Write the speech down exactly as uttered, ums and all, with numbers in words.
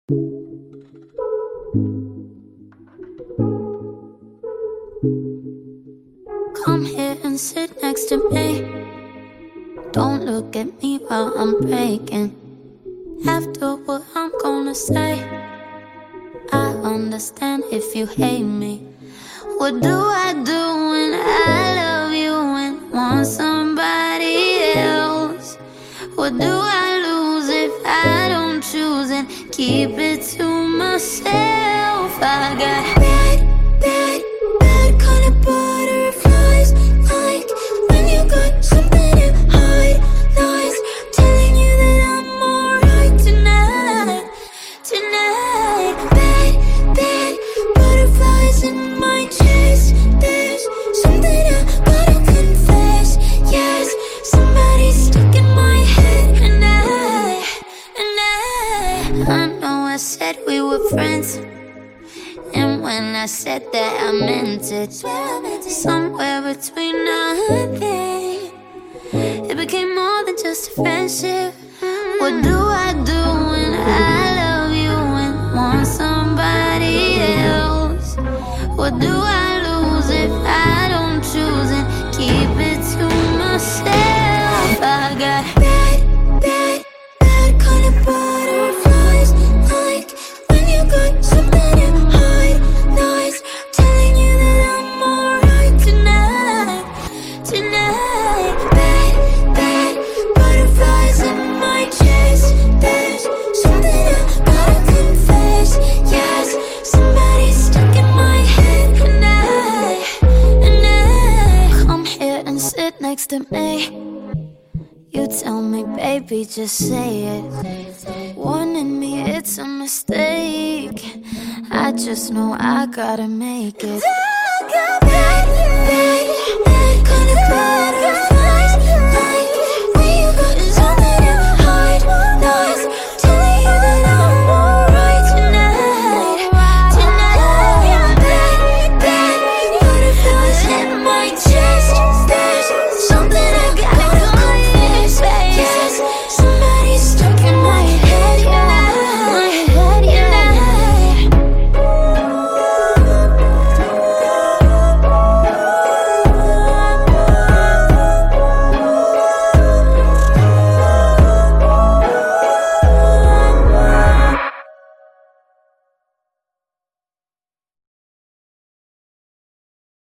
Come here and sit next to me. Don't look at me while I'm breaking. After what I'm gonna say, I understand if you hate me. What do I do when I love you and want somebody else? What do I lose if I don't choose and keep it to myself? I got bad, bad, bad kind of butterflies. Like when you got something to hide. Lies telling you that I'm alright tonight. Tonight, bad, bad butterflies in my chest. There's something I gotta confess. Yes, somebody's stuck in my head. And I, and I I know I said we were friends, and when I said that I meant it. Somewhere between now and then, it became more than just a friendship. What do I do when I love you and want somebody else? What do I lose if I don't choose and keep it to myself? I got bad, bad, bad kind of butterflies. Like when you got something to hide. Lies telling you that I'm alright tonight. Tonight, bad, bad butterflies in my chest. There's something I gotta confess. Yes, somebody's stuck in my head. And I, and I come here and sit next to me. You tell me, baby, just say it. Wanting me, it's a mistake. I just know I gotta make it. I got bad, bad, bad kind of bad.